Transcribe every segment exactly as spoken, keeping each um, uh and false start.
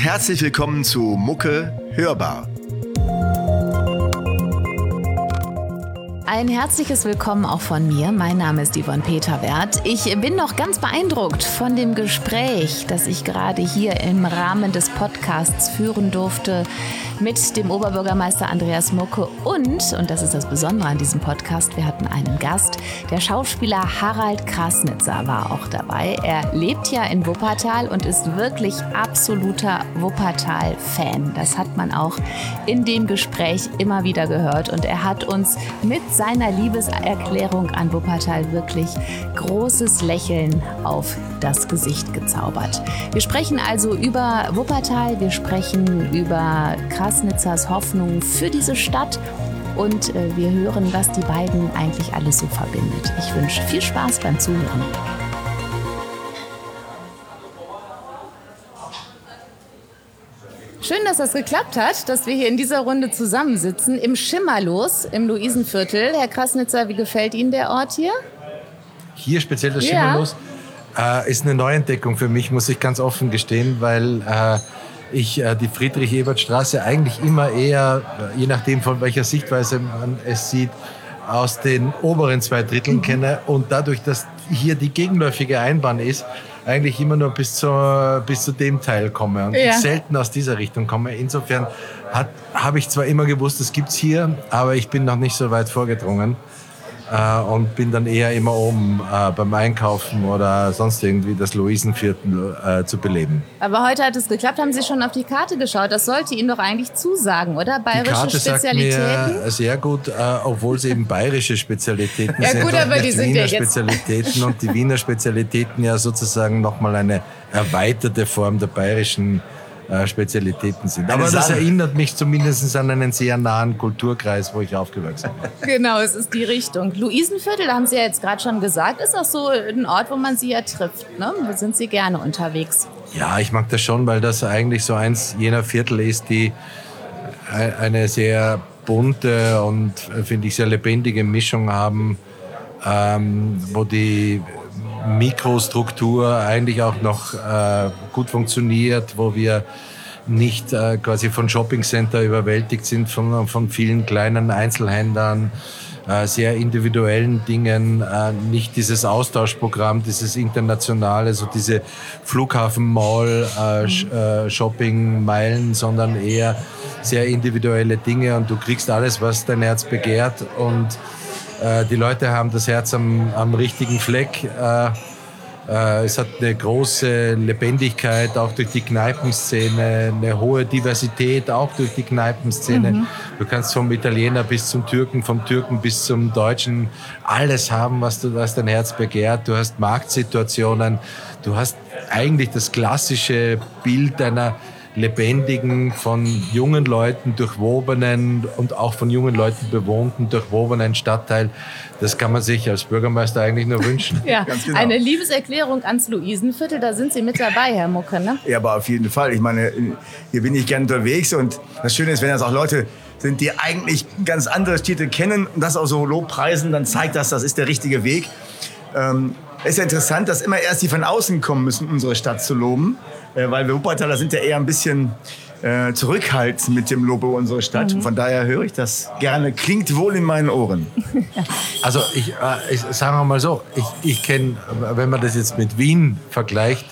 herzlich willkommen zu Mucke hörbar. Ein herzliches Willkommen auch von mir. Mein Name ist Yvonne Peterwerth. Ich bin noch ganz beeindruckt von dem Gespräch, das ich gerade hier im Rahmen des Podcasts führen durfte mit dem Oberbürgermeister Andreas Mucke und, und das ist das Besondere an diesem Podcast, wir hatten einen Gast, der Schauspieler Harald Krasnitzer war auch dabei. Er lebt ja in Wuppertal und ist wirklich absoluter Wuppertal-Fan. Das hat man auch in dem Gespräch immer wieder gehört und er hat uns mit seiner Liebeserklärung an Wuppertal wirklich großes Lächeln auf das Gesicht gezaubert. Wir sprechen also über Wuppertal, wir sprechen über Krasnitzers Hoffnung für diese Stadt und äh, wir hören, was die beiden eigentlich alles so verbindet. Ich wünsche viel Spaß beim Zuhören. Schön, dass das geklappt hat, dass wir hier in dieser Runde zusammensitzen, im Schimmerlos, im Luisenviertel. Herr Krasnitzer, wie gefällt Ihnen der Ort hier? Hier speziell das Schimmerlos ja. äh, ist eine Neuentdeckung für mich, muss ich ganz offen gestehen, weil äh, ich äh, die Friedrich-Ebert-Straße eigentlich immer eher, äh, je nachdem von welcher Sichtweise man es sieht, aus den oberen zwei Dritteln mhm. kenne und dadurch, dass hier die gegenläufige Einbahn ist, eigentlich immer nur bis zu, bis zu dem Teil komme und ja. selten aus dieser Richtung komme. Insofern habe ich zwar immer gewusst, es gibt's hier, aber ich bin noch nicht so weit vorgedrungen äh, und bin dann eher immer oben äh, beim Einkaufen oder sonst irgendwie das Luisenviertel äh, zu beleben. Aber heute hat es geklappt. Haben Sie schon auf die Karte geschaut? Das sollte Ihnen doch eigentlich zusagen, oder? Bayerische die Karte Spezialitäten? Sagt mir sehr gut, äh, obwohl sie eben bayerische Spezialitäten ja, sind gut, und aber nicht die sind Wiener ja jetzt Spezialitäten und die Wiener Spezialitäten ja sozusagen nochmal eine erweiterte Form der bayerischen äh, Spezialitäten sind. Aber das erinnert mich zumindest an einen sehr nahen Kulturkreis, wo ich aufgewachsen bin. Genau, es ist die Richtung. Luisenviertel, da haben Sie ja jetzt gerade schon gesagt, ist auch so ein Ort, wo man Sie ja trifft, ne? Da sind Sie gerne unterwegs. Ja, ich mag das schon, weil das eigentlich so eins jener Viertel ist, die eine sehr bunte und, finde ich, sehr lebendige Mischung haben, ähm, wo die Mikrostruktur eigentlich auch noch äh, gut funktioniert, wo wir nicht äh, quasi von Shoppingcenter überwältigt sind, von, von vielen kleinen Einzelhändlern, äh, sehr individuellen Dingen, äh, nicht dieses Austauschprogramm, dieses internationale, so diese Flughafen-Mall-Shopping-Meilen, äh, sondern eher sehr individuelle Dinge und du kriegst alles, was dein Herz begehrt und die Leute haben das Herz am, am richtigen Fleck. Äh, äh, es hat eine große Lebendigkeit, auch durch die Kneipenszene, eine hohe Diversität, auch durch die Kneipenszene. Mhm. Du kannst vom Italiener bis zum Türken, vom Türken bis zum Deutschen alles haben, was, du, was dein Herz begehrt. Du hast Marktsituationen, du hast eigentlich das klassische Bild einer lebendigen, von jungen Leuten durchwobenen und auch von jungen Leuten bewohnten, durchwobenen Stadtteil. Das kann man sich als Bürgermeister eigentlich nur wünschen. Ja, ganz genau. Eine Liebeserklärung ans Luisenviertel, da sind Sie mit dabei, Herr Mucke, ne? Ja, aber auf jeden Fall. Ich meine, hier bin ich gern unterwegs und das Schöne ist, wenn das auch Leute sind, die eigentlich ganz andere Städte kennen und das auch so lobpreisen, dann zeigt das, das ist der richtige Weg. Ähm, es ist ja interessant, dass immer erst die von außen kommen müssen, unsere Stadt zu loben. Weil wir Wuppertaler sind ja eher ein bisschen äh, zurückhaltend mit dem Lob unserer Stadt. Mhm. Von daher höre ich das gerne. Klingt wohl in meinen Ohren. Also ich, äh, ich sage mal so, ich, ich kenne, wenn man das jetzt mit Wien vergleicht,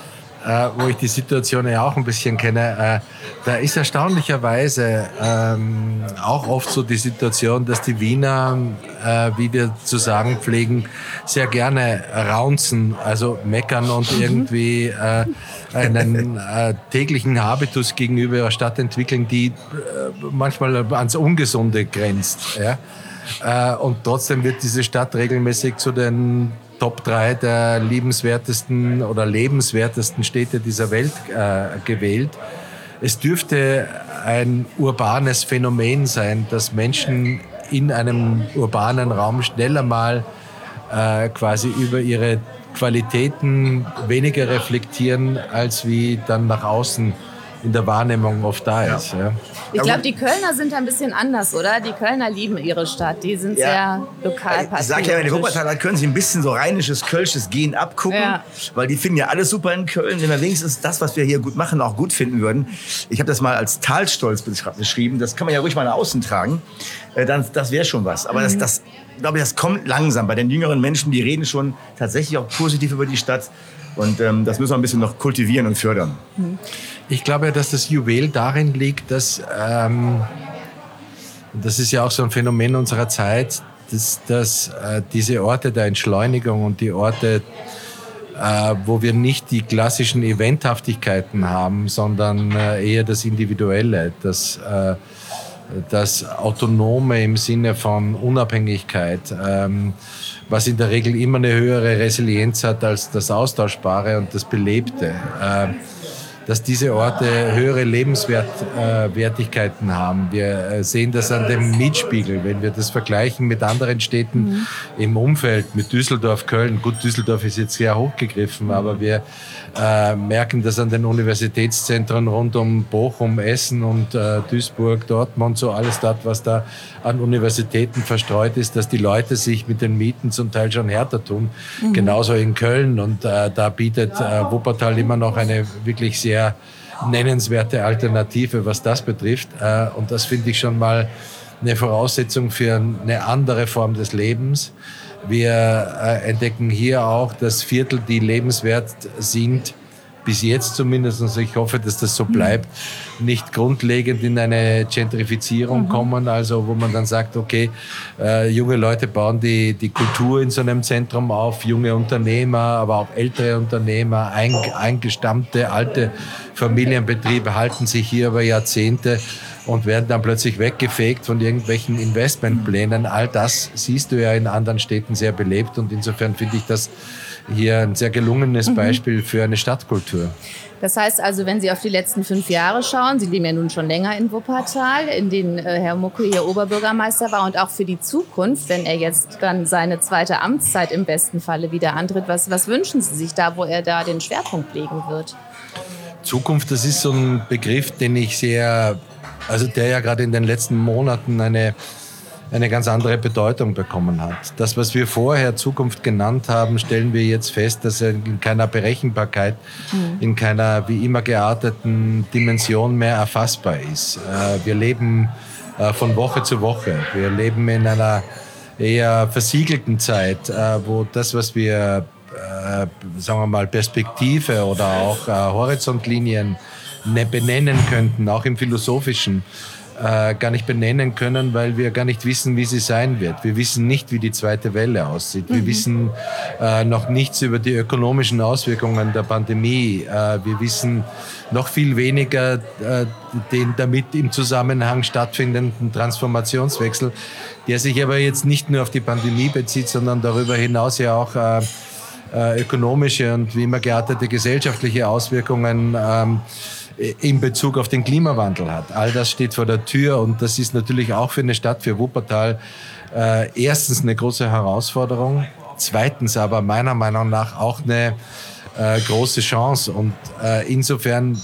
äh, wo ich die Situation ja auch ein bisschen kenne, äh, da ist erstaunlicherweise ähm, auch oft so die Situation, dass die Wiener, äh, wie wir zu sagen pflegen, sehr gerne raunzen, also meckern und mhm. irgendwie äh, einen äh, täglichen Habitus gegenüber der Stadt entwickeln, die äh, manchmal ans Ungesunde grenzt. Ja? Äh, und trotzdem wird diese Stadt regelmäßig zu den Top drei der liebenswertesten oder lebenswertesten Städte dieser Welt äh, gewählt. Es dürfte ein urbanes Phänomen sein, dass Menschen in einem urbanen Raum schneller mal äh, quasi über ihre Qualitäten weniger reflektieren, als wie dann nach außen in der Wahrnehmung oft da ist. Ja. Ja. Ich glaube, die Kölner sind ein bisschen anders, oder? Die Kölner lieben ihre Stadt, die sind ja. sehr lokalpatriotisch. Ich sage ja, die Wuppertaler können sich ein bisschen so rheinisches, kölsches Gen abgucken, ja. weil die finden ja alles super in Köln. Wenn wir wenigstens das, was wir hier gut machen, auch gut finden würden. Ich habe das mal als Talstolz beschrieben, das kann man ja ruhig mal nach außen tragen, dann, das wäre schon was. Aber mhm. das, das, glaube ich, das kommt langsam. Bei den jüngeren Menschen, die reden schon tatsächlich auch positiv über die Stadt. Und ähm, das müssen wir ein bisschen noch kultivieren und fördern. Ich glaube, dass das Juwel darin liegt, dass, ähm, das ist ja auch so ein Phänomen unserer Zeit, dass, dass äh, diese Orte der Entschleunigung und die Orte, äh, wo wir nicht die klassischen Eventhaftigkeiten haben, sondern äh, eher das Individuelle, das, äh, das Autonome im Sinne von Unabhängigkeit, ähm, was in der Regel immer eine höhere Resilienz hat als das Austauschbare und das Belebte. Äh, dass diese Orte höhere Lebenswertigkeiten haben. Wir sehen das an dem Mietspiegel, wenn wir das vergleichen mit anderen Städten mhm. im Umfeld, mit Düsseldorf, Köln. Gut, Düsseldorf ist jetzt sehr hochgegriffen, aber wir äh, merken das an den Universitätszentren rund um Bochum, Essen und äh, Duisburg, Dortmund, so alles dort, was da an Universitäten verstreut ist, dass die Leute sich mit den Mieten zum Teil schon härter tun. Mhm. Genauso in Köln. Und äh, da bietet äh, Wuppertal immer noch eine wirklich sehr nennenswerte Alternative, was das betrifft. Und das finde ich schon mal eine Voraussetzung für eine andere Form des Lebens. Wir entdecken hier auch, dass Viertel, die lebenswert sind, bis jetzt zumindest, also ich hoffe, dass das so bleibt, nicht grundlegend in eine Gentrifizierung mhm. kommen, also wo man dann sagt, okay, äh, junge Leute bauen die, die Kultur in so einem Zentrum auf, junge Unternehmer, aber auch ältere Unternehmer, ein, eingestammte, alte Familienbetriebe halten sich hier über Jahrzehnte und werden dann plötzlich weggefegt von irgendwelchen Investmentplänen. All das siehst du ja in anderen Städten sehr belebt und insofern finde ich das hier ein sehr gelungenes Beispiel mhm. für eine Stadtkultur. Das heißt also, wenn Sie auf die letzten fünf Jahre schauen, Sie leben ja nun schon länger in Wuppertal, in denen äh, Herr Mucke hier Oberbürgermeister war und auch für die Zukunft, wenn er jetzt dann seine zweite Amtszeit im besten Falle wieder antritt, was, was wünschen Sie sich da, wo er da den Schwerpunkt legen wird? Zukunft, das ist so ein Begriff, den ich sehr, also der ja gerade in den letzten Monaten eine eine ganz andere Bedeutung bekommen hat. Das, was wir vorher Zukunft genannt haben, stellen wir jetzt fest, dass er in keiner Berechenbarkeit, mhm. in keiner wie immer gearteten Dimension mehr erfassbar ist. Wir leben von Woche zu Woche. Wir leben in einer eher versiegelten Zeit, wo das, was wir, sagen wir mal, Perspektive oder auch Horizontlinien benennen könnten, auch im Philosophischen, Äh, gar nicht benennen können, weil wir gar nicht wissen, wie sie sein wird. Wir wissen nicht, wie die zweite Welle aussieht. Wir mhm. wissen äh, noch nichts über die ökonomischen Auswirkungen der Pandemie. Äh, wir wissen noch viel weniger äh, den damit im Zusammenhang stattfindenden Transformationswechsel, der sich aber jetzt nicht nur auf die Pandemie bezieht, sondern darüber hinaus ja auch äh, äh, ökonomische und wie immer geartete gesellschaftliche Auswirkungen ähm, in Bezug auf den Klimawandel hat. All das steht vor der Tür und das ist natürlich auch für eine Stadt, für Wuppertal, äh, erstens eine große Herausforderung, zweitens aber meiner Meinung nach auch eine äh, große Chance. Und äh, insofern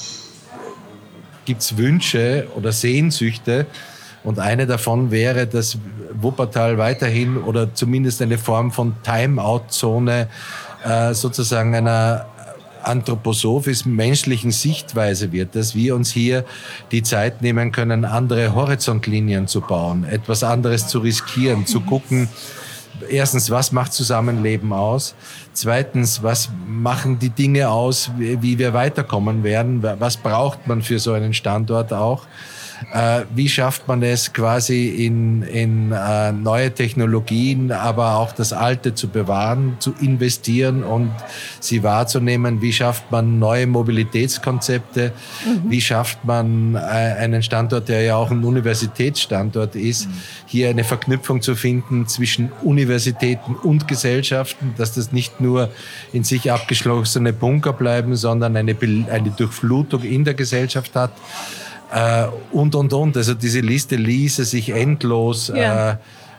gibt's Wünsche oder Sehnsüchte und eine davon wäre, dass Wuppertal weiterhin oder zumindest eine Form von Timeout-Zone äh, sozusagen einer anthroposophisch-menschlichen Sichtweise wird, dass wir uns hier die Zeit nehmen können, andere Horizontlinien zu bauen, etwas anderes zu riskieren, zu gucken, erstens, was macht Zusammenleben aus? Zweitens, was machen die Dinge aus, wie wir weiterkommen werden? Was braucht man für so einen Standort auch? Äh, wie schafft man es quasi in, in äh, neue Technologien, aber auch das Alte zu bewahren, zu investieren und sie wahrzunehmen? Wie schafft man neue Mobilitätskonzepte? Mhm. Wie schafft man äh, einen Standort, der ja auch ein Universitätsstandort ist, mhm. hier eine Verknüpfung zu finden zwischen Universitäten und Gesellschaften, dass das nicht nur in sich abgeschlossene Bunker bleiben, sondern eine, eine Durchflutung in der Gesellschaft hat? Uh, und, und, und. Also diese Liste ließe sich endlos ja.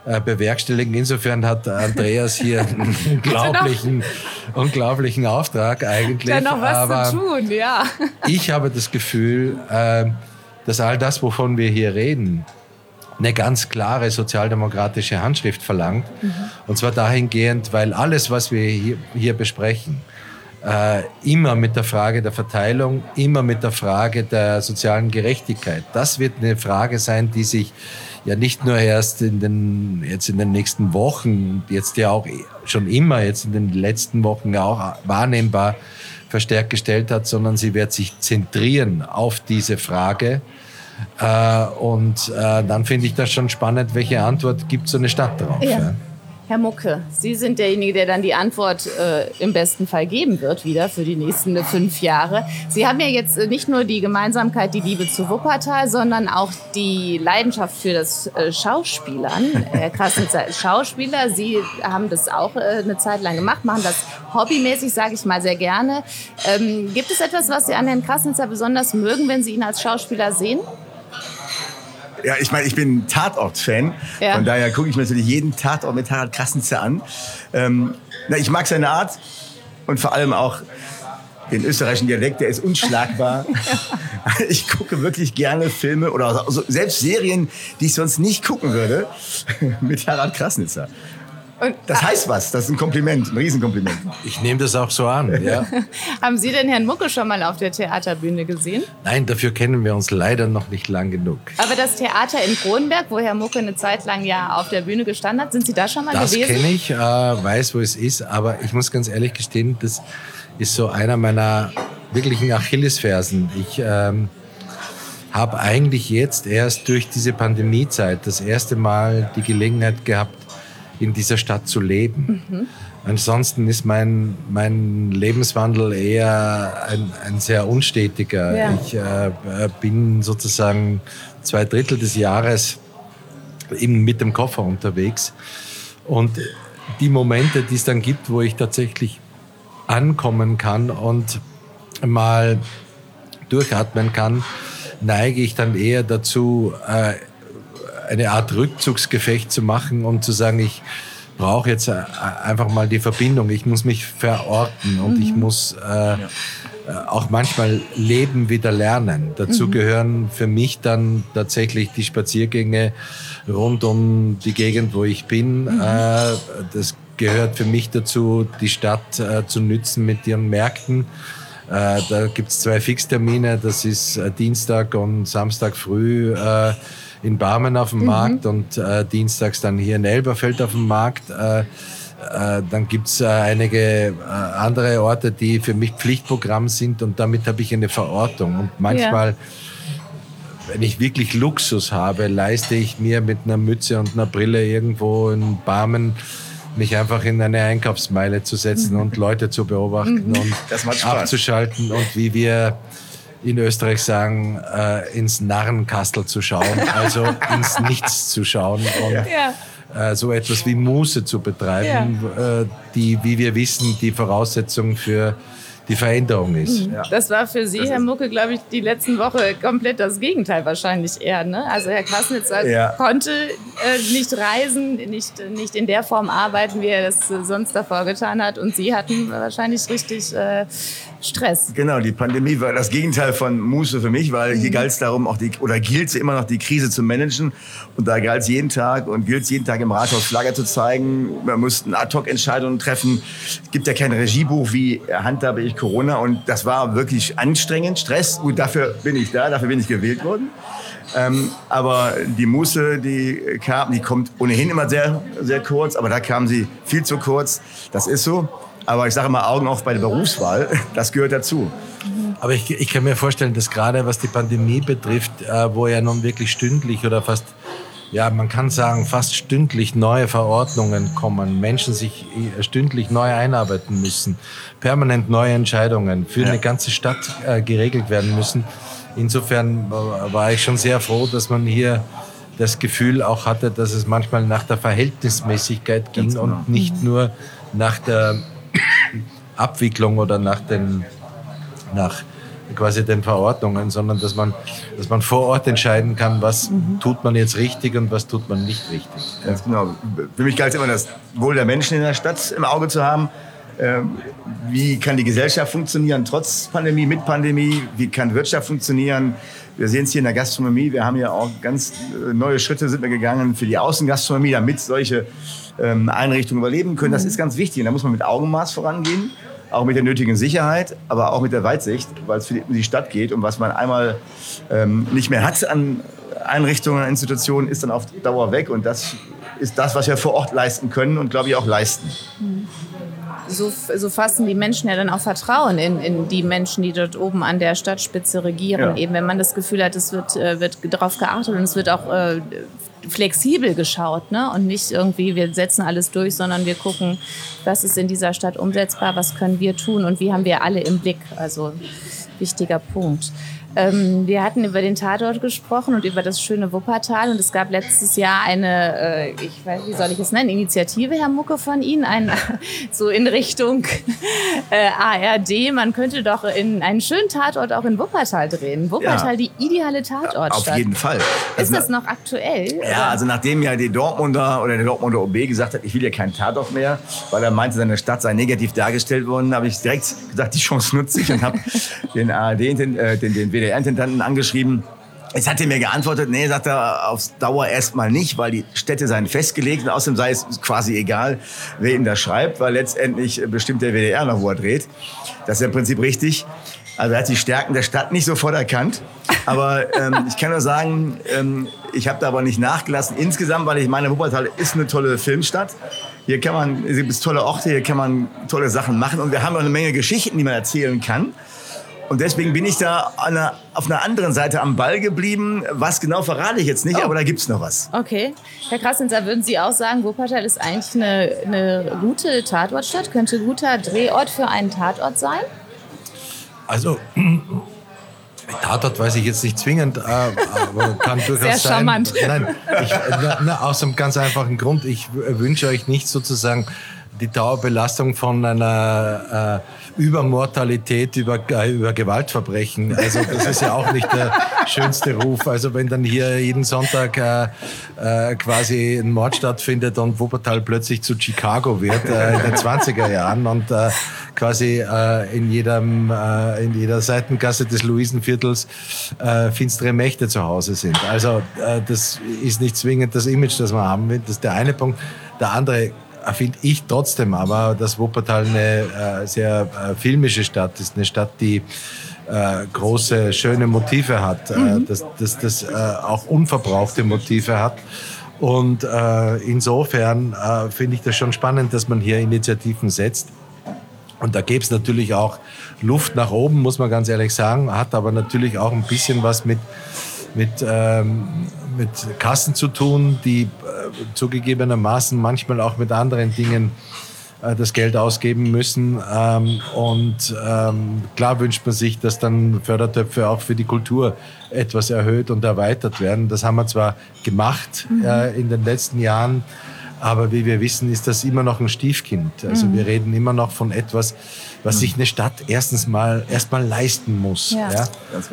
äh, bewerkstelligen. Insofern hat Andreas hier einen unglaublichen, unglaublichen Auftrag eigentlich. Da noch was Aber zu tun, ja. Ich habe das Gefühl, äh, dass all das, wovon wir hier reden, eine ganz klare sozialdemokratische Handschrift verlangt. Mhm. Und zwar dahingehend, weil alles, was wir hier, hier besprechen, äh, immer mit der Frage der Verteilung, immer mit der Frage der sozialen Gerechtigkeit, das wird eine Frage sein, die sich ja nicht nur erst in den, jetzt in den nächsten Wochen, jetzt ja auch schon immer, jetzt in den letzten Wochen ja auch wahrnehmbar verstärkt gestellt hat, sondern sie wird sich zentrieren auf diese Frage. Äh, und äh, dann finde ich das schon spannend, welche Antwort gibt so eine Stadt darauf. Ja. Ja. Herr Mucke, Sie sind derjenige, der dann die Antwort äh, im besten Fall geben wird, wieder für die nächsten fünf Jahre. Sie haben ja jetzt nicht nur die Gemeinsamkeit, die Liebe zu Wuppertal, sondern auch die Leidenschaft für das äh, Schauspielern. Herr Krassnitzer ist Schauspieler. Sie haben das auch äh, eine Zeit lang gemacht, machen das hobbymäßig, sage ich mal, sehr gerne. Ähm, gibt es etwas, was Sie an Herrn Krassnitzer besonders mögen, wenn Sie ihn als Schauspieler sehen? Ja, ich meine, ich bin Tatort-Fan. Ja. Von daher gucke ich mir natürlich jeden Tatort mit Harald Krassnitzer an. Ähm, na, ich mag seine Art und vor allem auch den österreichischen Dialekt, der ist unschlagbar. Ich gucke wirklich gerne Filme oder also selbst Serien, die ich sonst nicht gucken würde, mit Harald Krassnitzer. Und, das heißt was, das ist ein Kompliment, ein Riesenkompliment. Ich nehme das auch so an, ja. Haben Sie denn Herrn Mucke schon mal auf der Theaterbühne gesehen? Nein, dafür kennen wir uns leider noch nicht lang genug. Aber das Theater in Kronberg, wo Herr Mucke eine Zeit lang ja auf der Bühne gestanden hat, sind Sie da schon mal das gewesen? Das kenne ich, äh, weiß, wo es ist, aber ich muss ganz ehrlich gestehen, das ist so einer meiner wirklichen Achillesfersen. Ich ähm, habe eigentlich jetzt erst durch diese Pandemiezeit das erste Mal die Gelegenheit gehabt, in dieser Stadt zu leben. Mhm. Ansonsten ist mein, mein Lebenswandel eher ein, ein sehr unstetiger. Ja. Ich äh, bin sozusagen zwei Drittel des Jahres eben mit dem Koffer unterwegs. Und die Momente, die es dann gibt, wo ich tatsächlich ankommen kann und mal durchatmen kann, neige ich dann eher dazu, äh, eine Art Rückzugsgefecht zu machen und zu sagen, ich brauche jetzt einfach mal die Verbindung, ich muss mich verorten und mhm. ich muss äh, ja. auch manchmal Leben wieder lernen. Dazu mhm. gehören für mich dann tatsächlich die Spaziergänge rund um die Gegend, wo ich bin. Mhm. Äh, das gehört für mich dazu, die Stadt äh, zu nützen mit ihren Märkten. Äh, da gibt es zwei Fixtermine, das ist äh, Dienstag und Samstag früh äh, in Barmen auf dem mhm. Markt und äh, dienstags dann hier in Elberfeld auf dem Markt. Äh, äh, dann gibt's äh, einige äh, andere Orte, die für mich Pflichtprogramm sind und damit habe ich eine Verortung. Und manchmal, ja. wenn ich wirklich Luxus habe, leiste ich mir mit einer Mütze und einer Brille irgendwo in Barmen mich einfach in eine Einkaufsmeile zu setzen mhm. und Leute zu beobachten mhm. und abzuschalten und wie wir in Österreich sagen, äh, ins Narrenkastel zu schauen, also ins Nichts zu schauen und ja. äh, so etwas wie Muße zu betreiben, ja. äh, die, wie wir wissen, die Voraussetzung für die Veränderung ist. Ja. Das war für Sie, das Herr Mucke, glaube ich, die letzten Woche komplett das Gegenteil wahrscheinlich eher. Ne? Also Herr Krassnitzer ja. konnte äh, nicht reisen, nicht, nicht in der Form arbeiten, wie er das äh, sonst davor getan hat. Und Sie hatten wahrscheinlich richtig äh, Stress. Genau, die Pandemie war das Gegenteil von Muße für mich, weil mhm. hier galt es darum, auch die, oder gilt es immer noch, die Krise zu managen. Und da galt es jeden Tag und gilt es jeden Tag im Rathaus Flagge zu zeigen. Wir mussten Ad-hoc-Entscheidungen treffen. Es gibt ja kein Regiebuch, wie handhabe ich Corona. Und das war wirklich anstrengend, Stress. Gut, dafür bin ich da, dafür bin ich gewählt worden. Ähm, aber die Muße, die kam, die kommt ohnehin immer sehr, sehr kurz. Aber da kam sie viel zu kurz. Das ist so. Aber ich sage mal, Augen auf bei der Berufswahl, das gehört dazu. Aber ich, ich kann mir vorstellen, dass gerade was die Pandemie betrifft, äh, wo ja nun wirklich stündlich oder fast, ja, man kann sagen, fast stündlich neue Verordnungen kommen, Menschen sich stündlich neu einarbeiten müssen, permanent neue Entscheidungen für ja. eine ganze Stadt äh, geregelt werden müssen. Insofern war ich schon sehr froh, dass man hier das Gefühl auch hatte, dass es manchmal nach der Verhältnismäßigkeit ging genau. und nicht nur nach der Abwicklung oder nach, den, nach quasi den Verordnungen, sondern dass man, dass man vor Ort entscheiden kann, was mhm. tut man jetzt richtig und was tut man nicht richtig. Ganz genau. Für mich galt es immer, das Wohl der Menschen in der Stadt im Auge zu haben. Ähm, wie kann die Gesellschaft funktionieren trotz Pandemie, mit Pandemie? Wie kann Wirtschaft funktionieren? Wir sehen es hier in der Gastronomie. Wir haben ja auch ganz äh, neue Schritte sind wir gegangen für die Außengastronomie, damit solche ähm, Einrichtungen überleben können. Das ist ganz wichtig. Und da muss man mit Augenmaß vorangehen, auch mit der nötigen Sicherheit, aber auch mit der Weitsicht, weil es um die Stadt geht. Und was man einmal ähm, nicht mehr hat an Einrichtungen, an Institutionen, ist dann auf Dauer weg. Und das ist das, was wir vor Ort leisten können und, glaube ich, auch leisten. Mhm. So, so fassen die Menschen ja dann auch Vertrauen in, in die Menschen, die dort oben an der Stadtspitze regieren. Ja. Eben, wenn man das Gefühl hat, es wird, äh, wird darauf geachtet und es wird auch äh, flexibel geschaut, ne? Und nicht irgendwie, wir setzen alles durch, sondern wir gucken, was ist in dieser Stadt umsetzbar, was können wir tun und wie haben wir alle im Blick. Also wichtiger Punkt. Ähm, wir hatten über den Tatort gesprochen und über das schöne Wuppertal und es gab letztes Jahr eine, äh, ich weiß, wie soll ich es nennen, Initiative, Herr Mucke, von Ihnen, ein, so in Richtung äh, A R D. Man könnte doch in einen schönen Tatort auch in Wuppertal drehen. Wuppertal, ja. Die ideale Tatortstadt. Auf jeden Fall. Ist das noch aktuell? Ja, oder? Also nachdem ja die Dortmunder oder der Dortmunder O B gesagt hat, ich will ja keinen Tatort mehr, weil er meinte, seine Stadt sei negativ dargestellt worden, habe ich direkt gesagt, die Chance nutze ich und habe den A R D, den, äh, den, den W D R-Intendanten angeschrieben. Jetzt hat er mir geantwortet, nee, sagt er, auf Dauer erstmal nicht, weil die Städte seien festgelegt und außerdem sei es quasi egal, wer ihm das schreibt, weil letztendlich bestimmt der W D R noch, wo er dreht. Das ist im Prinzip richtig. Also er hat die Stärken der Stadt nicht sofort erkannt. Aber ähm, ich kann nur sagen, ähm, ich habe da aber nicht nachgelassen. Insgesamt, weil ich meine, Wuppertal ist eine tolle Filmstadt. Hier kann man, es gibt tolle Orte, hier kann man tolle Sachen machen. Und wir haben auch eine Menge Geschichten, die man erzählen kann. Und deswegen bin ich da an einer, auf einer anderen Seite am Ball geblieben. Was genau verrate ich jetzt nicht, oh. aber da gibt's noch was. Okay. Herr Krassenser, würden Sie auch sagen, Wuppertal ist eigentlich eine, eine gute Tatortstadt? Könnte ein guter Drehort für einen Tatort sein? Also, Tatort weiß ich jetzt nicht zwingend, aber kann durchaus Sehr sein. Charmant. Nein, ich, na, na, aus einem ganz einfachen Grund. Ich wünsche euch nicht sozusagen die Dauerbelastung von einer äh, Übermortalität, über, äh, über Gewaltverbrechen. Also das ist ja auch nicht der schönste Ruf. Also wenn dann hier jeden Sonntag äh, äh, quasi ein Mord stattfindet und Wuppertal plötzlich zu Chicago wird äh, in den zwanziger Jahren und äh, quasi äh, in, jedem, äh, in jeder Seitengasse des Luisenviertels äh, finstere Mächte zu Hause sind. Also äh, das ist nicht zwingend das Image, das man haben will. Das ist der eine Punkt. Der andere finde ich trotzdem aber, dass Wuppertal eine äh, sehr äh, filmische Stadt ist. Eine Stadt, die äh, große, schöne Motive hat. Mhm. Äh, dass das, das äh, auch unverbrauchte Motive hat. Und äh, insofern äh, finde ich das schon spannend, dass man hier Initiativen setzt. Und da gäbe es natürlich auch Luft nach oben, muss man ganz ehrlich sagen. Hat aber natürlich auch ein bisschen was mit mit, ähm, mit Kassen zu tun, die äh, zugegebenermaßen manchmal auch mit anderen Dingen äh, das Geld ausgeben müssen. Ähm, und ähm, klar wünscht man sich, dass dann Fördertöpfe auch für die Kultur etwas erhöht und erweitert werden. Das haben wir zwar gemacht mhm. äh, in den letzten Jahren, aber wie wir wissen, ist das immer noch ein Stiefkind. Also mhm. wir reden immer noch von etwas, was sich eine Stadt erstens mal erstmal leisten muss. Ja. Ja?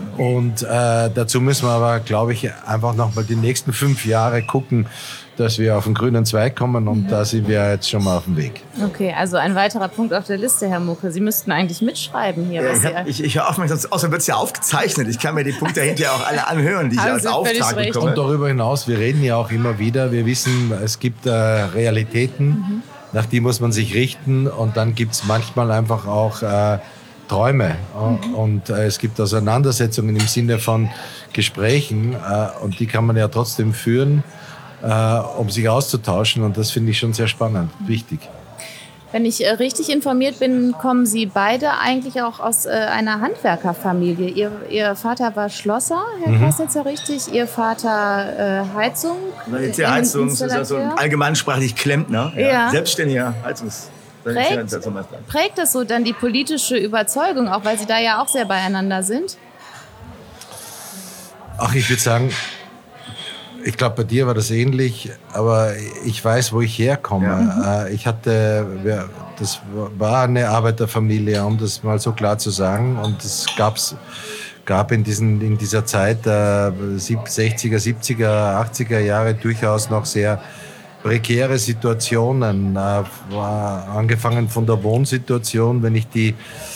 Und äh, dazu müssen wir aber, glaube ich, einfach noch mal die nächsten fünf Jahre gucken, dass wir auf den grünen Zweig kommen. Und mhm. da sind wir jetzt schon mal auf dem Weg. Okay, also ein weiterer Punkt auf der Liste, Herr Mucke. Sie müssten eigentlich mitschreiben hier. Ja, was ich, hab, ich, ich höre auf mich, außer wird es ja aufgezeichnet. Ich kann mir die Punkte hinterher auch alle anhören, die ich als Auftrag bekomme. Und darüber hinaus, wir reden ja auch immer wieder, wir wissen, es gibt äh, Realitäten, mhm. nach die muss man sich richten. Und dann gibt es manchmal einfach auch äh, Träume. Mhm. Und äh, es gibt Auseinandersetzungen im Sinne von Gesprächen. Äh, und die kann man ja trotzdem führen, äh, um sich auszutauschen. Und das finde ich schon sehr spannend, wichtig. Wenn ich äh, richtig informiert bin, kommen Sie beide eigentlich auch aus äh, einer Handwerkerfamilie. Ihr, Ihr Vater war Schlosser, Herr mhm. Krasnitzer, richtig? Ihr Vater äh, Heizung? Äh, Heizung, ist also allgemeinsprachlich Klempner. Ja. Ja. Selbstständiger Heizungs. Prägt, prägt das so dann die politische Überzeugung, auch weil Sie da ja auch sehr beieinander sind? Ach, ich würde sagen, Ich glaube, bei dir war das ähnlich, aber ich weiß, wo ich herkomme. Ja. Ich hatte, das war eine Arbeiterfamilie, um das mal so klar zu sagen. Und es gab's, gab in, diesen, in dieser Zeit der sechziger, siebziger, achtziger Jahre durchaus noch sehr prekäre Situationen. Angefangen von der Wohnsituation, wenn ich die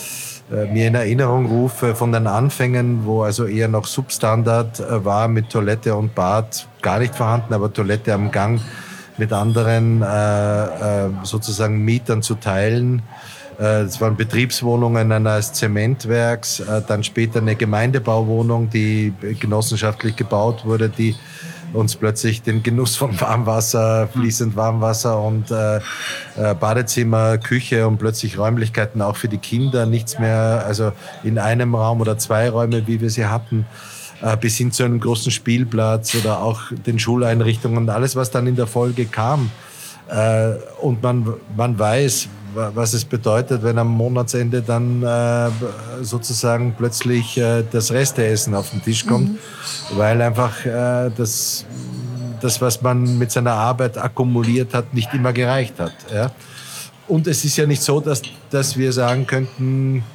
mir in Erinnerung rufe von den Anfängen, wo also eher noch Substandard war mit Toilette und Bad, gar nicht vorhanden, aber Toilette am Gang mit anderen äh, sozusagen Mietern zu teilen. Es waren Betriebswohnungen eines Zementwerks, dann später eine Gemeindebauwohnung, die genossenschaftlich gebaut wurde, die uns plötzlich den Genuss von Warmwasser, fließend Warmwasser und äh, Badezimmer, Küche und plötzlich Räumlichkeiten auch für die Kinder, nichts mehr, also in einem Raum oder zwei Räume, wie wir sie hatten, äh, bis hin zu einem großen Spielplatz oder auch den Schuleinrichtungen und alles, was dann in der Folge kam. Äh, und man, man weiß, was es bedeutet, wenn am Monatsende dann äh, sozusagen plötzlich äh, das Resteessen auf den Tisch kommt, mhm. weil einfach äh, das, das, was man mit seiner Arbeit akkumuliert hat, nicht immer gereicht hat. Ja? Und es ist ja nicht so, dass, dass wir sagen könnten,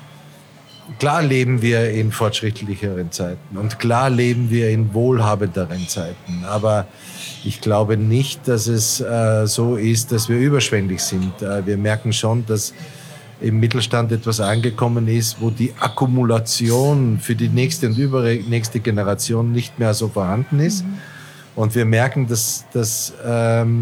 klar leben wir in fortschrittlicheren Zeiten und klar leben wir in wohlhabenderen Zeiten, aber ich glaube nicht, dass es äh, so ist, dass wir überschwänglich sind. Äh, wir merken schon, dass im Mittelstand etwas angekommen ist, wo die Akkumulation für die nächste und übernächste Generation nicht mehr so vorhanden ist. Mhm. Und wir merken, dass, dass ähm,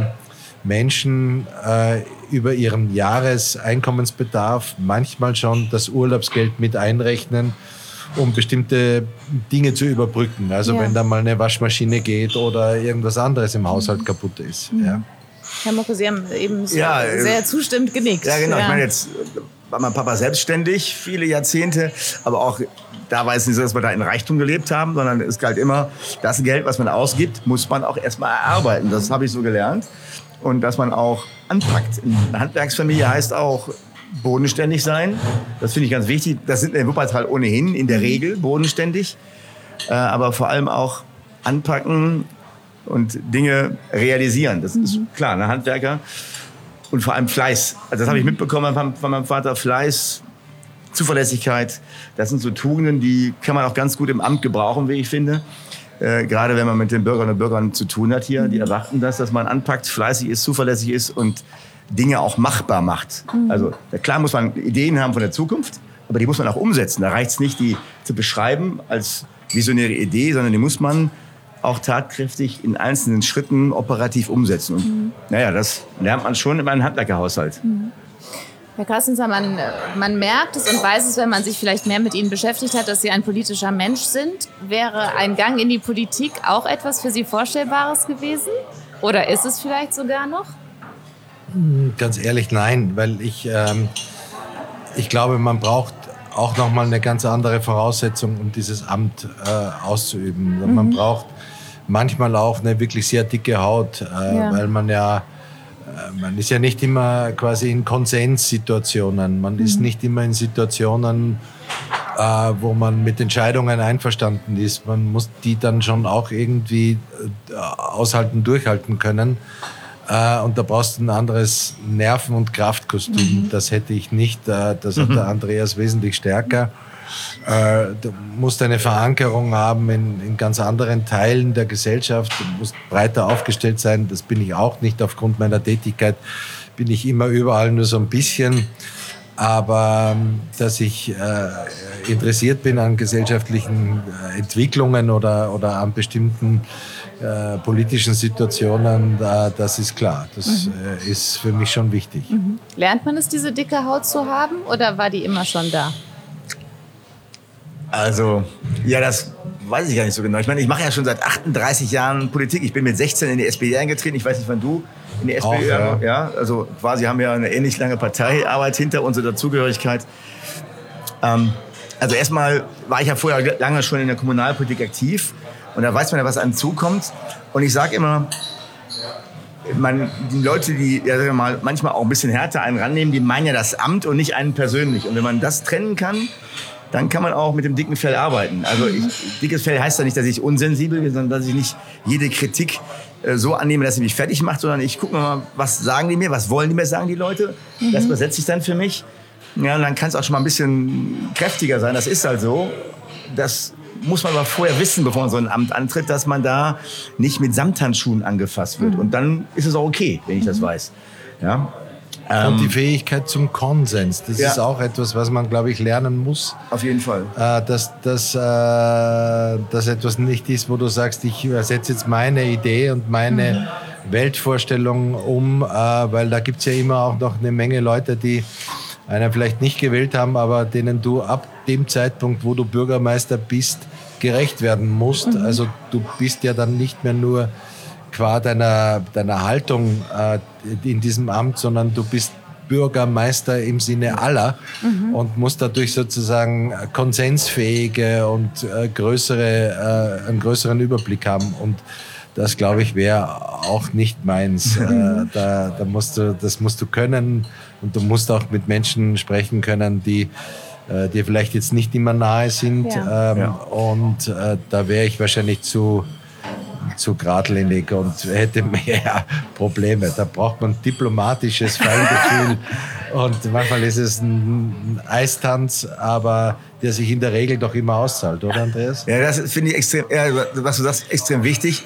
Menschen äh, über ihren Jahreseinkommensbedarf manchmal schon das Urlaubsgeld mit einrechnen, um bestimmte Dinge zu überbrücken. Also ja. wenn da mal eine Waschmaschine geht oder irgendwas anderes im Haushalt kaputt ist. Mhm. Ja. Herr Mocke, Sie haben eben ja, sehr zustimmend genickt. Ja, genau. Ja. Ich meine, jetzt war mein Papa selbstständig, viele Jahrzehnte, aber auch da war es nicht so, dass wir da in Reichtum gelebt haben, sondern es galt immer, das Geld, was man ausgibt, muss man auch erstmal erarbeiten. Das habe ich so gelernt. Und dass man auch anpackt. Eine Handwerksfamilie heißt auch bodenständig sein. Das finde ich ganz wichtig. Das sind in Wuppertal ohnehin in der Regel bodenständig. Äh, aber vor allem auch anpacken und Dinge realisieren. Das ist klar, ein Handwerker. Und vor allem Fleiß. Also das habe ich mitbekommen von, von meinem Vater. Fleiß, Zuverlässigkeit. Das sind so Tugenden, die kann man auch ganz gut im Amt gebrauchen, wie ich finde. Äh, gerade wenn man mit den Bürgerinnen und Bürgern zu tun hat hier. Die erwarten das, dass man anpackt, fleißig ist, zuverlässig ist und Dinge auch machbar macht. Mhm. Also klar muss man Ideen haben von der Zukunft, aber die muss man auch umsetzen. Da reicht es nicht, die zu beschreiben als visionäre Idee, sondern die muss man auch tatkräftig in einzelnen Schritten operativ umsetzen. Und mhm. naja, das lernt man schon in einem Handwerkerhaushalt. Mhm. Herr Carstensen, man, man merkt es und weiß es, wenn man sich vielleicht mehr mit Ihnen beschäftigt hat, dass Sie ein politischer Mensch sind. Wäre ein Gang in die Politik auch etwas für Sie Vorstellbares gewesen? Oder ist es vielleicht sogar noch? Ganz ehrlich, nein, weil ich, ähm, ich glaube, man braucht auch noch mal eine ganz andere Voraussetzung, um dieses Amt äh, auszuüben. Mhm. Man braucht manchmal auch eine wirklich sehr dicke Haut, äh, ja. weil man ja Man ist ja nicht immer quasi in Konsenssituationen. Man mhm. ist nicht immer in Situationen, äh, wo man mit Entscheidungen einverstanden ist. Man muss die dann schon auch irgendwie äh, aushalten, durchhalten können. Äh, und da brauchst du ein anderes Nerven- und Kraftkostüm. Mhm. Das hätte ich nicht. Äh, das hat mhm. der Andreas wesentlich stärker. Äh, du musst eine Verankerung haben in, in ganz anderen Teilen der Gesellschaft. Du musst breiter aufgestellt sein. Das bin ich auch nicht. Aufgrund meiner Tätigkeit bin ich immer überall nur so ein bisschen. Aber dass ich äh, interessiert bin an gesellschaftlichen äh, Entwicklungen oder, oder an bestimmten äh, politischen Situationen, äh, das ist klar. Das mhm. äh, ist für mich schon wichtig. Mhm. Lernt man es, diese dicke Haut zu haben, oder war die immer schon da? Also, ja, das weiß ich gar nicht so genau. Ich meine, ich mache ja schon seit achtunddreißig Jahren Politik. Ich bin mit sechzehn in die S P D eingetreten. Ich weiß nicht, wann du in die S P D... Auch, ja. ja, also quasi haben wir eine ähnlich lange Parteiarbeit hinter uns, Dazugehörigkeit. Ähm, also erstmal war ich ja vorher lange schon in der Kommunalpolitik aktiv. Und da weiß man ja, was einem zukommt. Und ich sage immer, man, die Leute, die ja, sagen wir mal, manchmal auch ein bisschen härter einen rannehmen, die meinen ja das Amt und nicht einen persönlich. Und wenn man das trennen kann, dann kann man auch mit dem dicken Fell arbeiten. Also ich, dickes Fell heißt ja nicht, dass ich unsensibel bin, sondern dass ich nicht jede Kritik äh, so annehme, dass sie mich fertig macht, sondern ich gucke mal, was sagen die mir, was wollen die mir sagen, die Leute. Mhm. Das übersetze ich dann für mich. Ja, und dann kann es auch schon mal ein bisschen kräftiger sein. Das ist halt so. Das muss man aber vorher wissen, bevor man so ein Amt antritt, dass man da nicht mit Samthandschuhen angefasst wird. Mhm. Und dann ist es auch okay, wenn ich das weiß. Ja. Und die Fähigkeit zum Konsens, das ja. ist auch etwas, was man, glaube ich, lernen muss. Auf jeden Fall. Äh, dass das äh, dass etwas nicht ist, wo du sagst, ich setze jetzt meine Idee und meine mhm. Weltvorstellung um, äh, weil da gibt es ja immer auch noch eine Menge Leute, die einen vielleicht nicht gewählt haben, aber denen du ab dem Zeitpunkt, wo du Bürgermeister bist, gerecht werden musst. Mhm. Also du bist ja dann nicht mehr nur qua deiner, deiner Haltung äh, in diesem Amt, sondern du bist Bürgermeister im Sinne aller mhm. und musst dadurch sozusagen konsensfähige und äh, größere, äh, einen größeren Überblick haben. Und das, glaube ich, wäre auch nicht meins. äh, da, da musst du, das musst du können und du musst auch mit Menschen sprechen können, die äh, dir vielleicht jetzt nicht immer nahe sind. Ja. Ähm, Ja. Und äh, da wäre ich wahrscheinlich zu zu geradlinig und hätte mehr Probleme. Da braucht man diplomatisches Feingefühl und manchmal ist es ein Eistanz, aber der sich in der Regel doch immer auszahlt, oder Andreas? Ja, das finde ich extrem, ja, was du sagst, extrem wichtig.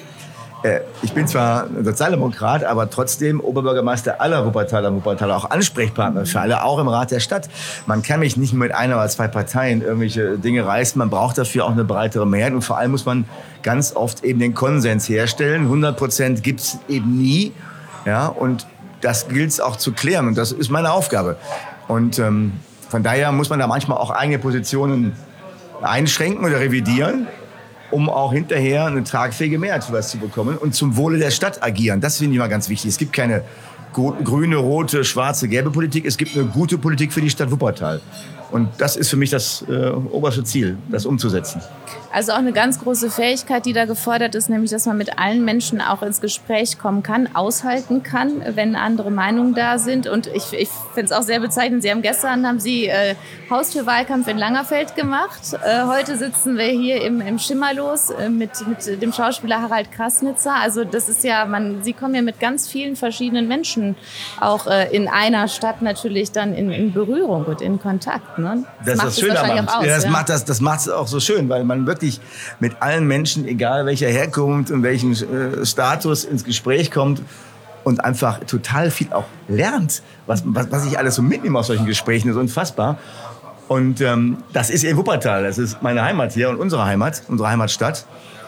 Ich bin zwar Sozialdemokrat, aber trotzdem Oberbürgermeister aller Wuppertaler Wuppertaler, auch Ansprechpartner für alle, auch im Rat der Stadt. Man kann mich nicht mit einer oder zwei Parteien irgendwelche Dinge reißen. Man braucht dafür auch eine breitere Mehrheit und vor allem muss man ganz oft eben den Konsens herstellen. hundert Prozent gibt's eben nie. Ja, und das gilt es auch zu klären und das ist meine Aufgabe. Und ähm, von daher muss man da manchmal auch eigene Positionen einschränken oder revidieren, um auch hinterher eine tragfähige Mehrheit für was zu bekommen und zum Wohle der Stadt agieren. Das finde ich mal ganz wichtig. Es gibt keine grüne, rote, schwarze, gelbe Politik. Es gibt eine gute Politik für die Stadt Wuppertal. Und das ist für mich das äh, oberste Ziel, das umzusetzen. Also auch eine ganz große Fähigkeit, die da gefordert ist, nämlich, dass man mit allen Menschen auch ins Gespräch kommen kann, aushalten kann, wenn andere Meinungen da sind. Und ich, ich finde es auch sehr bezeichnend. Sie haben gestern haben Sie äh, Haustürwahlkampf in Langerfeld gemacht. Äh, heute sitzen wir hier im, im Schimmerlos äh, mit, mit dem Schauspieler Harald Krasnitzer. Also das ist ja, man, Sie kommen ja mit ganz vielen verschiedenen Menschen auch äh, in einer Stadt natürlich dann in, in Berührung und in Kontakt. Ne? Das, das ist das Schöne am Amt. Aus, ja, das ja. macht das, das macht es auch so schön, weil man wirklich mit allen Menschen, egal welcher Herkunft und welchen äh, Status, ins Gespräch kommt und einfach total viel auch lernt, was, was, was ich alles so mitnehme aus solchen Gesprächen, ist unfassbar. Und ähm, das ist in Wuppertal, das ist meine Heimat hier und unsere Heimat, unsere Heimatstadt.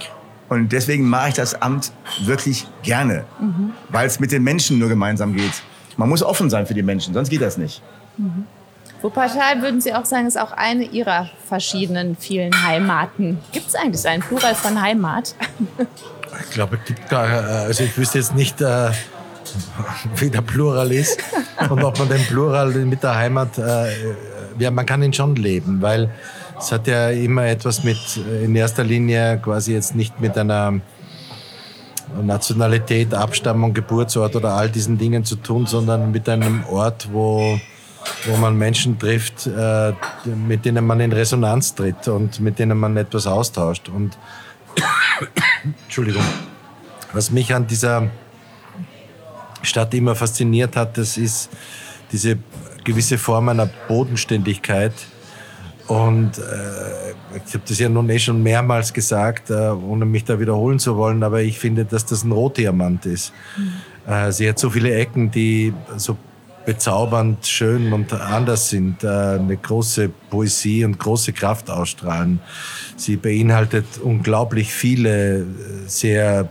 Und deswegen mache ich das Amt wirklich gerne, mhm. weil es mit den Menschen nur gemeinsam geht. Man muss offen sein für die Menschen, sonst geht das nicht. Mhm. Wuppertal, würden Sie auch sagen, ist auch eine Ihrer verschiedenen vielen Heimaten. Gibt es eigentlich einen Plural von Heimat? Ich glaube, es gibt gar, also ich wüsste jetzt nicht, äh, wie der Plural ist und ob man den Plural mit der Heimat, äh, ja, man kann ihn schon leben, weil es hat ja immer etwas mit, in erster Linie quasi jetzt nicht mit einer Nationalität, Abstammung, Geburtsort oder all diesen Dingen zu tun, sondern mit einem Ort, wo wo man Menschen trifft, äh, mit denen man in Resonanz tritt und mit denen man etwas austauscht. Und Entschuldigung, was mich an dieser Stadt immer fasziniert hat, das ist diese gewisse Form einer Bodenständigkeit. Und äh, ich habe das ja nun eh schon mehrmals gesagt, äh, ohne mich da wiederholen zu wollen, aber ich finde, dass das ein Rotdiamant ist. Mhm. Äh, sie hat so viele Ecken, die so bezaubernd, schön und anders sind, eine große Poesie und große Kraft ausstrahlen. Sie beinhaltet unglaublich viele sehr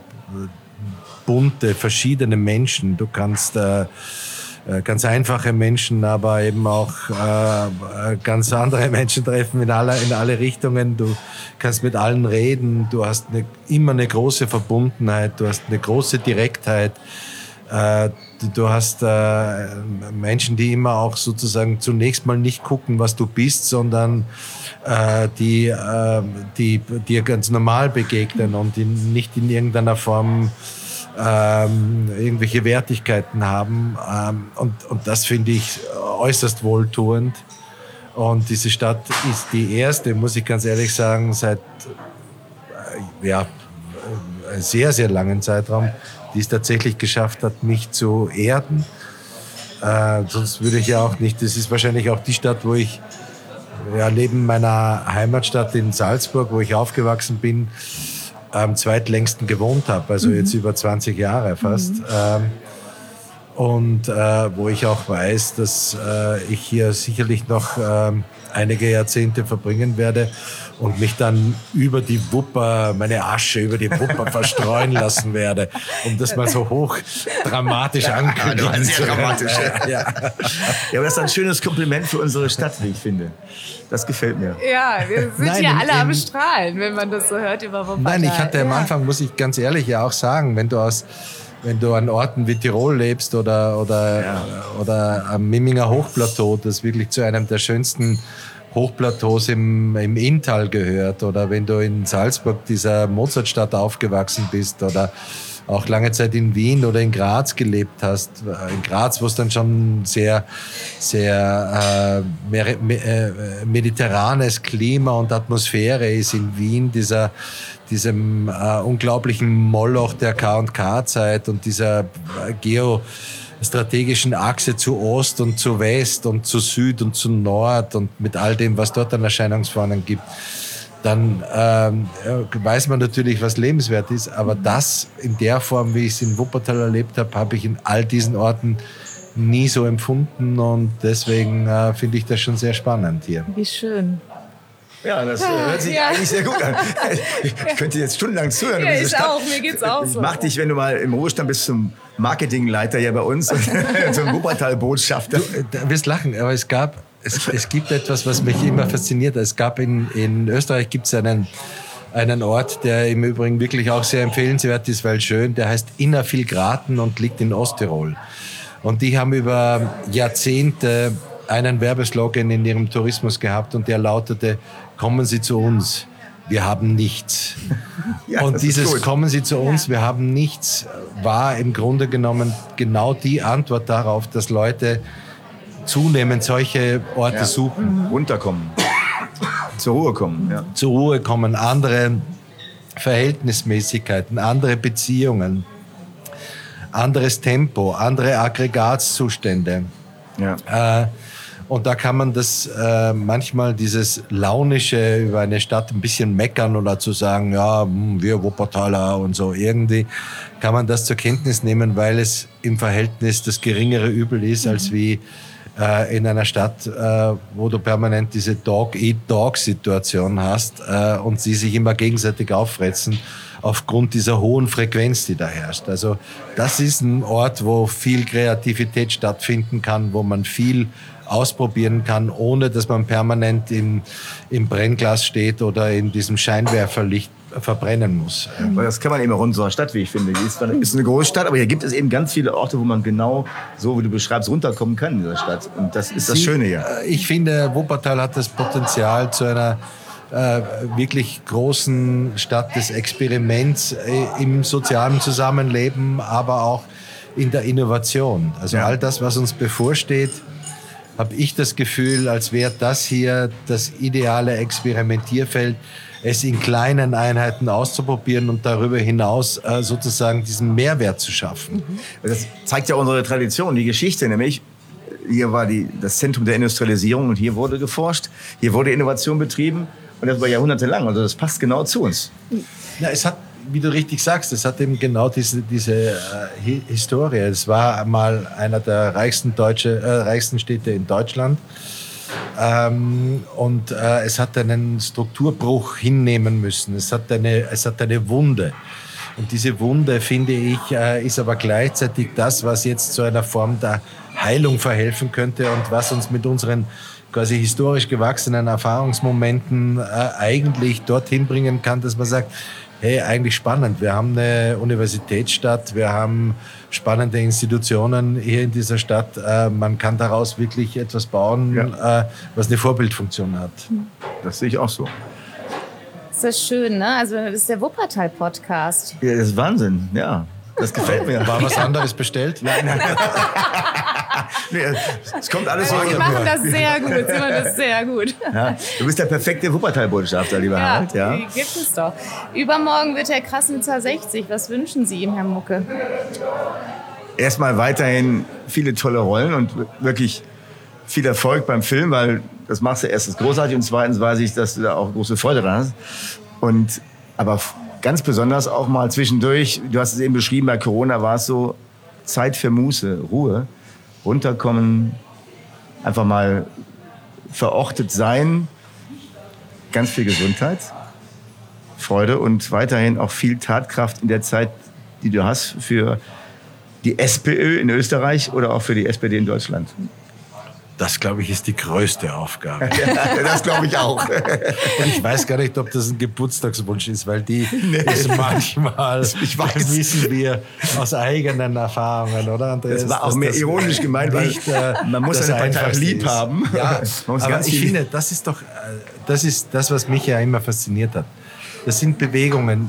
bunte, verschiedene Menschen. Du kannst äh, ganz einfache Menschen, aber eben auch äh, ganz andere Menschen treffen in, aller, in alle Richtungen. Du kannst mit allen reden. Du hast eine, immer eine große Verbundenheit. Du hast eine große Direktheit. Äh, du hast äh, Menschen, die immer auch sozusagen zunächst mal nicht gucken, was du bist, sondern äh, die, äh, die dir ganz normal begegnen und die nicht in irgendeiner Form ähm, irgendwelche Wertigkeiten haben. Ähm, und, und das finde ich äußerst wohltuend. Und diese Stadt ist die erste, muss ich ganz ehrlich sagen, seit ja, einem sehr, sehr langen Zeitraum, die es tatsächlich geschafft hat, mich zu erden. Äh, sonst würde ich ja auch nicht, das ist wahrscheinlich auch die Stadt, wo ich ja, neben meiner Heimatstadt in Salzburg, wo ich aufgewachsen bin, am zweitlängsten gewohnt habe, also mhm. jetzt über zwanzig Jahre fast. Mhm. Ähm, und äh, wo ich auch weiß, dass äh, ich hier sicherlich noch äh, einige Jahrzehnte verbringen werde und mich dann über die Wupper, meine Asche über die Wupper verstreuen lassen werde, um das mal so hoch dramatisch ankündigen. Ja, sehr dramatisch. Ja. Ja. Ja, aber das ist ein schönes Kompliment für unsere Stadt, wie ich finde. Das gefällt mir. Ja, wir sind Nein, hier in, alle in, am Strahlen, wenn man das so hört über Wuppertal. Nein, ich hatte am ja. Anfang, muss ich ganz ehrlich ja auch sagen, wenn du aus Wenn du an Orten wie Tirol lebst oder, oder, ja. oder am Mimminger Hochplateau, das wirklich zu einem der schönsten Hochplateaus im, im Inntal gehört, oder wenn du in Salzburg, dieser Mozartstadt, aufgewachsen bist oder auch lange Zeit in Wien oder in Graz gelebt hast. In Graz, wo es dann schon sehr, sehr äh, mehr, äh, mediterranes Klima und Atmosphäre ist. In Wien dieser diesem äh, unglaublichen Moloch der K und K-Zeit und dieser äh, geostrategischen Achse zu Ost und zu West und zu Süd und zu Nord und mit all dem, was dort an Erscheinungsformen gibt, dann ähm, weiß man natürlich, was lebenswert ist. Aber das in der Form, wie ich es in Wuppertal erlebt habe, habe ich in all diesen Orten nie so empfunden. Und deswegen äh, finde ich das schon sehr spannend hier. Wie schön. Ja, das äh, hört sich ja. eigentlich sehr gut an. Ich könnte jetzt stundenlang zuhören. Ja, ich auch, mir geht's auch so. Mach dich, wenn du mal im Ruhestand bist, zum Marketingleiter hier bei uns, zum Wuppertal-Botschafter. Du wirst lachen, aber es gab, es, es gibt etwas, was mich immer fasziniert. Es gab in, in Österreich gibt's einen, einen Ort, der im Übrigen wirklich auch sehr empfehlenswert ist, weil schön, der heißt Innervillgraten und liegt in Osttirol. Und die haben über Jahrzehnte einen Werbeslogan in ihrem Tourismus gehabt und der lautete: Kommen Sie zu uns, wir haben nichts. Ja, und dieses Kommen Sie zu uns, wir haben nichts, war im Grunde genommen genau die Antwort darauf, dass Leute zunehmend solche Orte ja. suchen. Runterkommen, zur Ruhe kommen. Ja. Zur Ruhe kommen, andere Verhältnismäßigkeiten, andere Beziehungen, anderes Tempo, andere Aggregatzustände. Ja. Äh, Und da kann man das äh, manchmal dieses Launische über eine Stadt ein bisschen meckern oder zu sagen, ja, wir Wuppertaler und so, irgendwie kann man das zur Kenntnis nehmen, weil es im Verhältnis das geringere Übel ist, mhm. als wie äh, in einer Stadt, äh, wo du permanent diese Dog-Eat-Dog-Situation hast äh, und sie sich immer gegenseitig auffressen aufgrund dieser hohen Frequenz, die da herrscht. Also das ist ein Ort, wo viel Kreativität stattfinden kann, wo man viel ausprobieren kann, ohne dass man permanent im, im Brennglas steht oder in diesem Scheinwerferlicht verbrennen muss. Das kann man eben auch in unserer Stadt, wie ich finde. Die ist, ist eine Großstadt, aber hier gibt es eben ganz viele Orte, wo man genau so, wie du beschreibst, runterkommen kann in dieser Stadt. Und das ist das Sie, Schöne hier. Ich finde, Wuppertal hat das Potenzial zu einer äh, wirklich großen Stadt des Experiments äh, im sozialen Zusammenleben, aber auch in der Innovation. Also ja. all das, was uns bevorsteht, habe ich das Gefühl, als wäre das hier das ideale Experimentierfeld, es in kleinen Einheiten auszuprobieren und darüber hinaus äh, sozusagen diesen Mehrwert zu schaffen. Das zeigt ja unsere Tradition, die Geschichte, nämlich hier war die, das Zentrum der Industrialisierung und hier wurde geforscht, hier wurde Innovation betrieben und das war jahrhundertelang, also das passt genau zu uns. Ja, es hat, wie du richtig sagst, es hat eben genau diese, diese äh, Hi- Historie. Es war mal einer der reichsten, Deutsche, äh, reichsten Städte in Deutschland. Ähm, und äh, es hat einen Strukturbruch hinnehmen müssen. Es hat eine, es hat eine Wunde. Und diese Wunde, finde ich, äh, ist aber gleichzeitig das, was jetzt zu einer Form der Heilung verhelfen könnte und was uns mit unseren quasi historisch gewachsenen Erfahrungsmomenten äh, eigentlich dorthin bringen kann, dass man sagt, hey, eigentlich spannend. Wir haben eine Universitätsstadt, wir haben spannende Institutionen hier in dieser Stadt. Äh, man kann daraus wirklich etwas bauen, ja. äh, was eine Vorbildfunktion hat. Das sehe ich auch so. Das ist schön, ne? Also das ist der Wuppertal-Podcast. Ja, das ist Wahnsinn, ja. Das gefällt mir. War was anderes bestellt? Nein, nein. Nee, es kommt alles so. Sie machen das sehr gut. Sie machen das sehr gut. Ja, du bist der perfekte Wuppertal-Botschafter, lieber Ja, Harald. Ja, die gibt es doch. Übermorgen wird Herr Krassnitzer sechzig. Was wünschen Sie ihm, Herr Mucke? Erstmal weiterhin viele tolle Rollen und wirklich viel Erfolg beim Film, weil das machst du erstens großartig und zweitens weiß ich, dass du da auch große Freude dran hast. Und, aber ganz besonders auch mal zwischendurch, du hast es eben beschrieben, bei Corona war es so, Zeit für Muße, Ruhe, runterkommen, einfach mal verortet sein, ganz viel Gesundheit, Freude und weiterhin auch viel Tatkraft in der Zeit, die du hast für die SPÖ in Österreich oder auch für die S P D in Deutschland. Das, glaube ich, ist die größte Aufgabe. Ja, das glaube ich auch. Und ich weiß gar nicht, ob das ein Geburtstagswunsch ist, weil die nee. ist manchmal, ich weiß. wissen wir aus eigenen Erfahrungen, oder Andreas? Das war auch mehr ironisch gemeint, weil nicht, äh, man muss seine Partei auch lieb haben. Ja, man muss aber ganz ich viel finde, das ist doch, das ist das, was mich ja immer fasziniert hat. Das sind Bewegungen,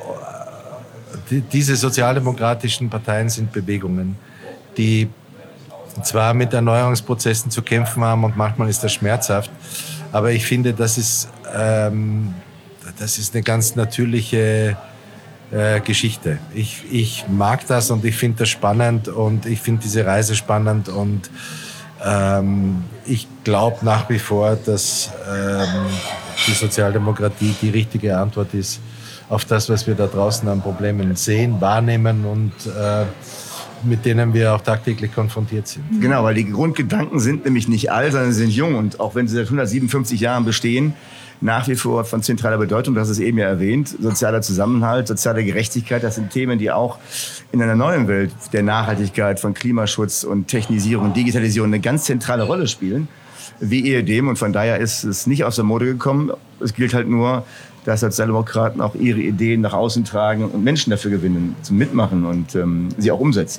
die, diese sozialdemokratischen Parteien sind Bewegungen, die zwar mit Erneuerungsprozessen zu kämpfen haben und manchmal ist das schmerzhaft, aber ich finde, das ist, ähm, das ist eine ganz natürliche äh, Geschichte. Ich, ich mag das und ich finde das spannend und ich finde diese Reise spannend und ähm, ich glaube nach wie vor, dass ähm, die Sozialdemokratie die richtige Antwort ist auf das, was wir da draußen an Problemen sehen, wahrnehmen und äh, mit denen wir auch tagtäglich konfrontiert sind. Genau, weil die Grundgedanken sind nämlich nicht alt, sondern sie sind jung. Und auch wenn sie seit hundertsiebenundfünfzig Jahren bestehen, nach wie vor von zentraler Bedeutung, das ist eben ja erwähnt, sozialer Zusammenhalt, soziale Gerechtigkeit, das sind Themen, die auch in einer neuen Welt der Nachhaltigkeit, von Klimaschutz und Technisierung und Digitalisierung eine ganz zentrale Rolle spielen, wie ehedem. Und von daher ist es nicht aus der Mode gekommen. Es gilt halt nur, dass Sozialdemokraten auch ihre Ideen nach außen tragen und Menschen dafür gewinnen, zum Mitmachen und ähm, sie auch umsetzen.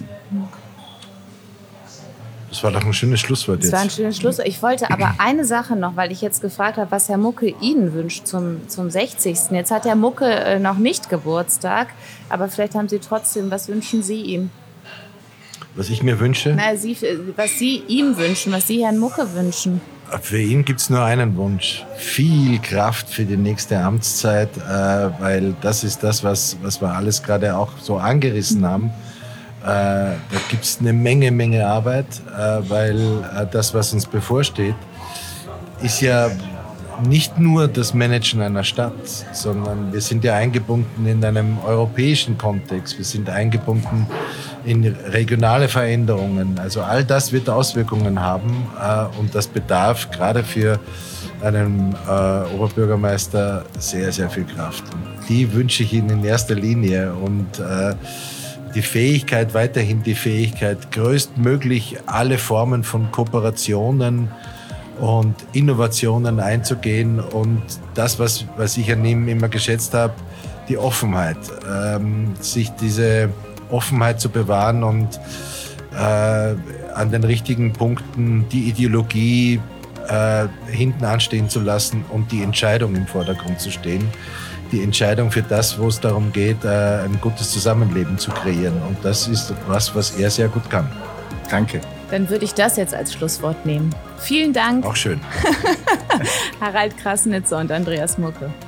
Das war doch ein schönes Schlusswort jetzt. Das war ein schönes Schlusswort. Ich wollte aber eine Sache noch, weil ich jetzt gefragt habe, was Herr Mucke Ihnen wünscht zum, zum sechzigsten Jetzt hat Herr Mucke äh, noch nicht Geburtstag, aber vielleicht haben Sie trotzdem, was wünschen Sie ihm? Was ich mir wünsche? Na, Sie, was Sie ihm wünschen, was Sie Herrn Mucke wünschen. Für ihn gibt es nur einen Wunsch. Viel Kraft für die nächste Amtszeit, äh, weil das ist das, was, was wir alles gerade auch so angerissen haben. Äh, da gibt es eine Menge, Menge Arbeit, äh, weil äh, das, was uns bevorsteht, ist ja nicht nur das Managen einer Stadt, sondern wir sind ja eingebunden in einem europäischen Kontext. Wir sind eingebunden in regionale Veränderungen. Also all das wird Auswirkungen haben äh, und das bedarf gerade für einen äh, Oberbürgermeister sehr, sehr viel Kraft. Und die wünsche ich Ihnen in erster Linie und äh, die Fähigkeit, weiterhin die Fähigkeit, größtmöglich alle Formen von Kooperationen und Innovationen einzugehen und das, was, was ich an ihm immer geschätzt habe, die Offenheit, ähm, sich diese Offenheit zu bewahren und äh, an den richtigen Punkten die Ideologie äh, hinten anstehen zu lassen und die Entscheidung im Vordergrund zu stehen. Die Entscheidung für das, wo es darum geht, äh, ein gutes Zusammenleben zu kreieren. Und das ist was, was er sehr gut kann. Danke. Dann würde ich das jetzt als Schlusswort nehmen. Vielen Dank. Auch schön. Harald Krassnitzer und Andreas Mucke.